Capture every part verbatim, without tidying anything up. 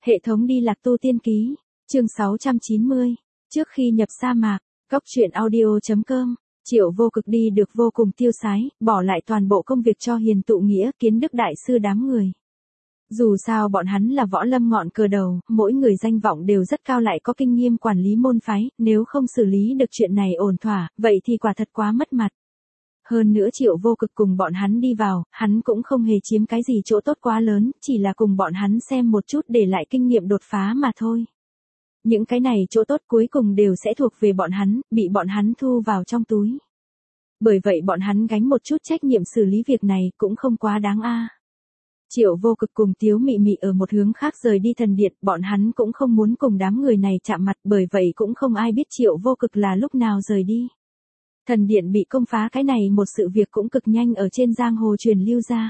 Hệ thống đi lạc tu tiên ký, chương sáu trăm chín mươi, trước khi nhập sa mạc, cốc truyện audio chấm com, Triệu Vô Cực đi được vô cùng tiêu sái, bỏ lại toàn bộ công việc cho Hiền Tụ Nghĩa Kiến Đức đại sư đám người. Dù sao bọn hắn là võ lâm ngọn cờ đầu, mỗi người danh vọng đều rất cao lại có kinh nghiệm quản lý môn phái, nếu không xử lý được chuyện này ổn thỏa, vậy thì quả thật quá mất mặt. Hơn nữa Triệu Vô Cực cùng bọn hắn đi vào, hắn cũng không hề chiếm cái gì chỗ tốt quá lớn, chỉ là cùng bọn hắn xem một chút để lại kinh nghiệm đột phá mà thôi. Những cái này chỗ tốt cuối cùng đều sẽ thuộc về bọn hắn, bị bọn hắn thu vào trong túi. Bởi vậy bọn hắn gánh một chút trách nhiệm xử lý việc này cũng không quá đáng a. Triệu Vô Cực cùng Tiếu Mị Mị ở một hướng khác rời đi thần điện, bọn hắn cũng không muốn cùng đám người này chạm mặt, bởi vậy cũng không ai biết Triệu Vô Cực là lúc nào rời đi. Thần điện bị công phá, cái này một sự việc cũng cực nhanh ở trên giang hồ truyền lưu ra.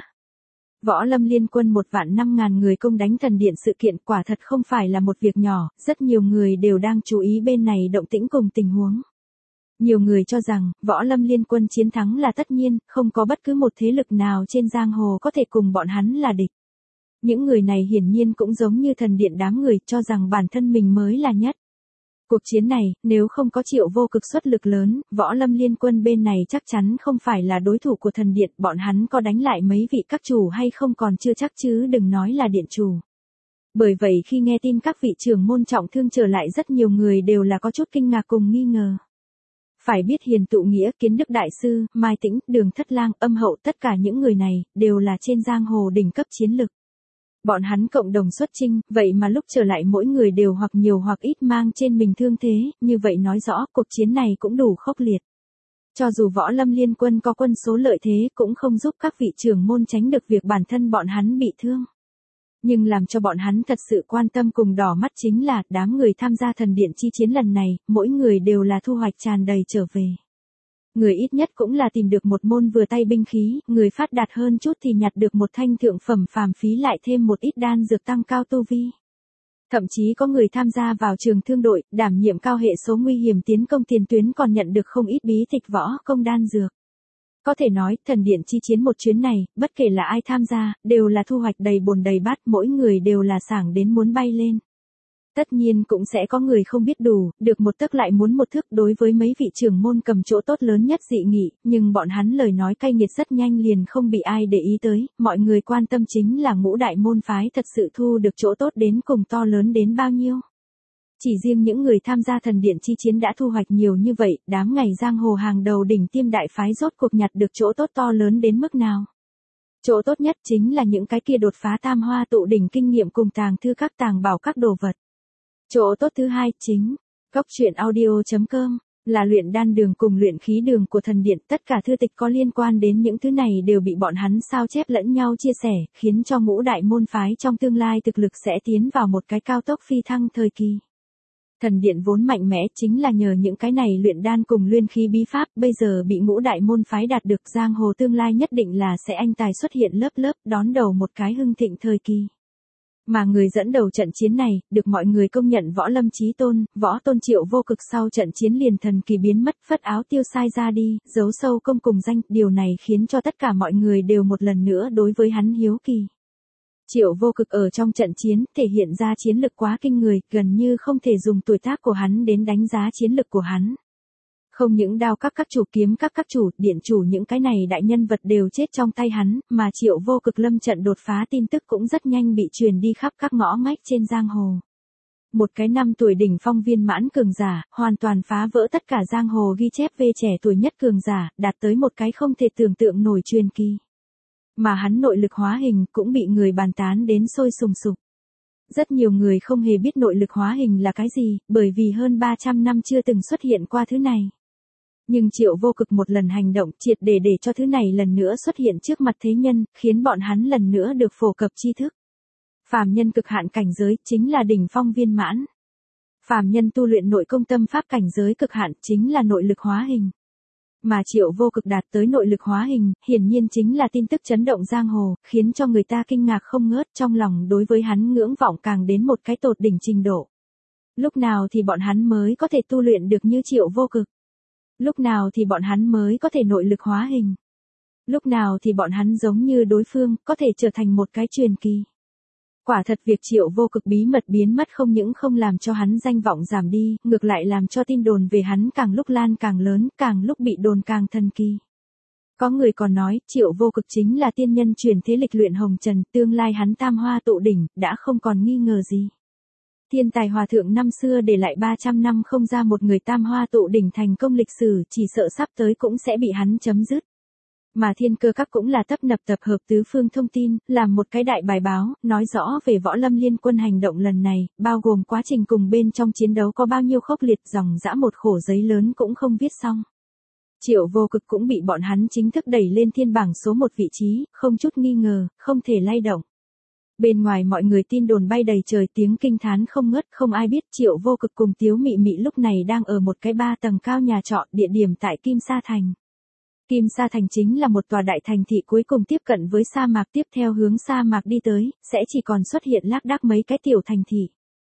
Võ lâm liên quân một vạn năm ngàn người công đánh thần điện sự kiện quả thật không phải là một việc nhỏ, rất nhiều người đều đang chú ý bên này động tĩnh cùng tình huống. Nhiều người cho rằng, võ lâm liên quân chiến thắng là tất nhiên, không có bất cứ một thế lực nào trên giang hồ có thể cùng bọn hắn là địch. Những người này hiển nhiên cũng giống như thần điện đám người, cho rằng bản thân mình mới là nhất. Cuộc chiến này, nếu không có Triệu Vô Cực xuất lực lớn, võ lâm liên quân bên này chắc chắn không phải là đối thủ của thần điện, bọn hắn có đánh lại mấy vị các chủ hay không còn chưa chắc chứ đừng nói là điện chủ. Bởi vậy khi nghe tin các vị trưởng môn trọng thương trở lại, rất nhiều người đều là có chút kinh ngạc cùng nghi ngờ. Phải biết Hiền Tụ Nghĩa, Kiến Đức đại sư, Mai Tĩnh, Đường Thất Lang, Âm Hậu, tất cả những người này đều là trên giang hồ đỉnh cấp chiến lực. Bọn hắn cộng đồng xuất chinh, vậy mà lúc trở lại mỗi người đều hoặc nhiều hoặc ít mang trên mình thương thế, như vậy nói rõ cuộc chiến này cũng đủ khốc liệt. Cho dù võ lâm liên quân có quân số lợi thế cũng không giúp các vị trưởng môn tránh được việc bản thân bọn hắn bị thương. Nhưng làm cho bọn hắn thật sự quan tâm cùng đỏ mắt chính là đám người tham gia thần điện chi chiến lần này, mỗi người đều là thu hoạch tràn đầy trở về. Người ít nhất cũng là tìm được một môn vừa tay binh khí, người phát đạt hơn chút thì nhặt được một thanh thượng phẩm phàm phí lại thêm một ít đan dược tăng cao tu vi. Thậm chí có người tham gia vào trường thương đội, đảm nhiệm cao hệ số nguy hiểm tiến công tiền tuyến còn nhận được không ít bí tịch võ công đan dược. Có thể nói, thần điện chi chiến một chuyến này, bất kể là ai tham gia, đều là thu hoạch đầy bồn đầy bát, mỗi người đều là sảng đến muốn bay lên. Tất nhiên cũng sẽ có người không biết đủ, được một tấc lại muốn một thước. Đối với mấy vị trưởng môn cầm chỗ tốt lớn nhất dị nghị, nhưng bọn hắn lời nói cay nghiệt rất nhanh liền không bị ai để ý tới, mọi người quan tâm chính là ngũ đại môn phái thật sự thu được chỗ tốt đến cùng to lớn đến bao nhiêu. Chỉ riêng những người tham gia thần điện chi chiến đã thu hoạch nhiều như vậy, đám ngày giang hồ hàng đầu đỉnh tiêm đại phái rốt cuộc nhặt được chỗ tốt to lớn đến mức nào. Chỗ tốt nhất chính là những cái kia đột phá tam hoa tụ đỉnh kinh nghiệm cùng tàng thư các tàng bảo các đồ vật. Chỗ tốt thứ hai chính, cốc truyện audio chấm com, là luyện đan đường cùng luyện khí đường của thần điện, tất cả thư tịch có liên quan đến những thứ này đều bị bọn hắn sao chép lẫn nhau chia sẻ, khiến cho ngũ đại môn phái trong tương lai thực lực sẽ tiến vào một cái cao tốc phi thăng thời kỳ. Thần điện vốn mạnh mẽ chính là nhờ những cái này luyện đan cùng luyện khí bí pháp, bây giờ bị ngũ đại môn phái đạt được, giang hồ tương lai nhất định là sẽ anh tài xuất hiện lớp lớp, đón đầu một cái hưng thịnh thời kỳ. Mà người dẫn đầu trận chiến này, được mọi người công nhận võ lâm chí tôn, võ tôn Triệu Vô Cực sau trận chiến liền thần kỳ biến mất, phất áo tiêu sai ra đi, giấu sâu công cùng danh, điều này khiến cho tất cả mọi người đều một lần nữa đối với hắn hiếu kỳ. Triệu Vô Cực ở trong trận chiến, thể hiện ra chiến lực quá kinh người, gần như không thể dùng tuổi tác của hắn đến đánh giá chiến lực của hắn. Không những đao các các chủ, kiếm các các chủ, điện chủ, những cái này đại nhân vật đều chết trong tay hắn, mà Triệu Vô Cực lâm trận đột phá tin tức cũng rất nhanh bị truyền đi khắp các ngõ ngách trên giang hồ. Một cái năm tuổi đỉnh phong viên mãn cường giả, hoàn toàn phá vỡ tất cả giang hồ ghi chép về trẻ tuổi nhất cường giả, đạt tới một cái không thể tưởng tượng nổi truyền kỳ. Mà hắn nội lực hóa hình cũng bị người bàn tán đến sôi sùng sục. Rất nhiều người không hề biết nội lực hóa hình là cái gì, bởi vì hơn ba trăm năm chưa từng xuất hiện qua thứ này. Nhưng Triệu Vô Cực một lần hành động triệt để để cho thứ này lần nữa xuất hiện trước mặt thế nhân, khiến bọn hắn lần nữa được phổ cập tri thức. Phàm nhân cực hạn cảnh giới chính là đỉnh phong viên mãn. Phàm nhân tu luyện nội công tâm pháp cảnh giới cực hạn chính là nội lực hóa hình. Mà Triệu Vô Cực đạt tới nội lực hóa hình, hiển nhiên chính là tin tức chấn động giang hồ, khiến cho người ta kinh ngạc không ngớt, trong lòng đối với hắn ngưỡng vọng càng đến một cái tột đỉnh trình độ. Lúc nào thì bọn hắn mới có thể tu luyện được như Triệu Vô Cực? Lúc nào thì bọn hắn mới có thể nội lực hóa hình? Lúc nào thì bọn hắn giống như đối phương, có thể trở thành một cái truyền kỳ? Quả thật việc Triệu Vô Cực bí mật biến mất không những không làm cho hắn danh vọng giảm đi, ngược lại làm cho tin đồn về hắn càng lúc lan càng lớn, càng lúc bị đồn càng thần kỳ. Có người còn nói, Triệu Vô Cực chính là tiên nhân truyền thế lịch luyện hồng trần, tương lai hắn tam hoa tụ đỉnh, đã không còn nghi ngờ gì. Thiên tài hòa thượng năm xưa để lại ba trăm năm không ra một người tam hoa tụ đỉnh thành công lịch sử, chỉ sợ sắp tới cũng sẽ bị hắn chấm dứt. Mà Thiên Cơ Các cũng là tấp nập tập hợp tứ phương thông tin, làm một cái đại bài báo, nói rõ về Võ Lâm Liên Quân hành động lần này, bao gồm quá trình cùng bên trong chiến đấu có bao nhiêu khốc liệt, dòng dã một khổ giấy lớn cũng không viết xong. Triệu Vô Cực cũng bị bọn hắn chính thức đẩy lên thiên bảng số một vị trí, không chút nghi ngờ, không thể lay động. Bên ngoài mọi người tin đồn bay đầy trời, tiếng kinh thán không ngớt, không ai biết Triệu Vô Cực cùng Tiếu Mị Mị lúc này đang ở một cái ba tầng cao nhà trọ, địa điểm tại Kim Sa Thành. Kim Sa Thành chính là một tòa đại thành thị cuối cùng tiếp cận với sa mạc, tiếp theo hướng sa mạc đi tới, sẽ chỉ còn xuất hiện lác đác mấy cái tiểu thành thị.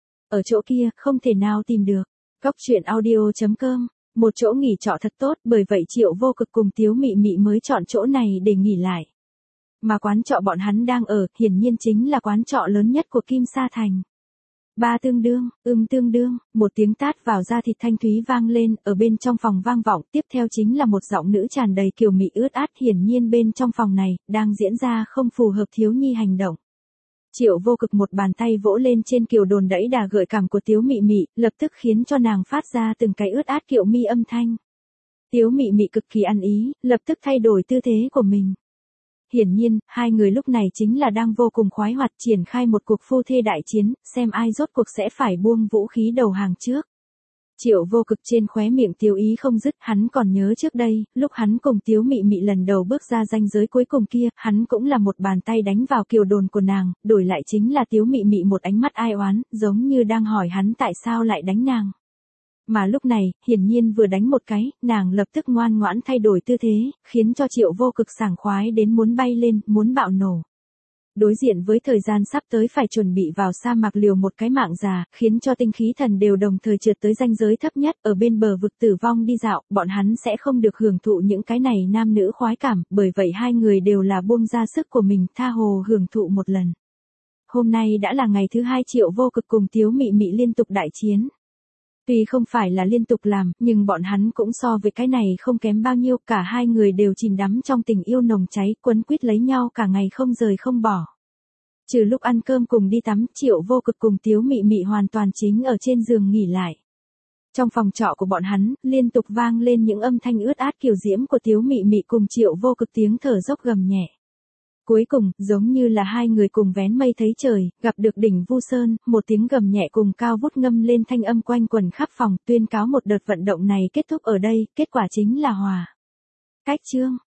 Ở chỗ kia, không thể nào tìm được. Góc truyện audio chấm com, một chỗ nghỉ trọ thật tốt, bởi vậy Triệu Vô Cực cùng Tiếu Mị Mị mới chọn chỗ này để nghỉ lại. Mà quán trọ bọn hắn đang ở, hiển nhiên chính là quán trọ lớn nhất của Kim Sa Thành. Ba tương đương, ưm tương đương, một tiếng tát vào da thịt thanh thúy vang lên, ở bên trong phòng vang vọng, tiếp theo chính là một giọng nữ tràn đầy kiều mị ướt át, hiển nhiên bên trong phòng này, đang diễn ra không phù hợp thiếu nhi hành động. Triệu Vô Cực một bàn tay vỗ lên trên kiều đồn đẫy đà gợi cảm của Tiếu Mị Mị, lập tức khiến cho nàng phát ra từng cái ướt át kiệu mi âm thanh. Tiếu Mị Mị cực kỳ ăn ý, lập tức thay đổi tư thế của mình. Hiển nhiên, hai người lúc này chính là đang vô cùng khoái hoạt triển khai một cuộc phu thê đại chiến, xem ai rốt cuộc sẽ phải buông vũ khí đầu hàng trước. Triệu Vô Cực trên khóe miệng tiêu ý không dứt, hắn còn nhớ trước đây, lúc hắn cùng Tiếu Mị Mị lần đầu bước ra ranh giới cuối cùng kia, hắn cũng là một bàn tay đánh vào kiều đồn của nàng, đổi lại chính là Tiếu Mị Mị một ánh mắt ai oán, giống như đang hỏi hắn tại sao lại đánh nàng. Mà lúc này, hiển nhiên vừa đánh một cái, nàng lập tức ngoan ngoãn thay đổi tư thế, khiến cho Triệu Vô Cực sảng khoái đến muốn bay lên, muốn bạo nổ. Đối diện với thời gian sắp tới phải chuẩn bị vào sa mạc liều một cái mạng già, khiến cho tinh khí thần đều đồng thời trượt tới ranh giới thấp nhất, ở bên bờ vực tử vong đi dạo, bọn hắn sẽ không được hưởng thụ những cái này nam nữ khoái cảm, bởi vậy hai người đều là buông ra sức của mình, tha hồ hưởng thụ một lần. Hôm nay đã là ngày thứ hai Triệu Vô Cực cùng Tiếu Mị Mị liên tục đại chiến. Tuy không phải là liên tục làm, nhưng bọn hắn cũng so với cái này không kém bao nhiêu, cả hai người đều chìm đắm trong tình yêu nồng cháy, quấn quýt lấy nhau cả ngày không rời không bỏ. Trừ lúc ăn cơm cùng đi tắm, Triệu Vô Cực cùng Tiếu Mị Mị hoàn toàn chính ở trên giường nghỉ lại. Trong phòng trọ của bọn hắn, liên tục vang lên những âm thanh ướt át kiều diễm của Tiếu Mị Mị cùng Triệu Vô Cực tiếng thở dốc gầm nhẹ. Cuối cùng, giống như là hai người cùng vén mây thấy trời, gặp được đỉnh Vu Sơn, một tiếng gầm nhẹ cùng cao vút ngâm lên thanh âm quanh quần khắp phòng, tuyên cáo một đợt vận động này kết thúc ở đây, kết quả chính là hòa. Cách chương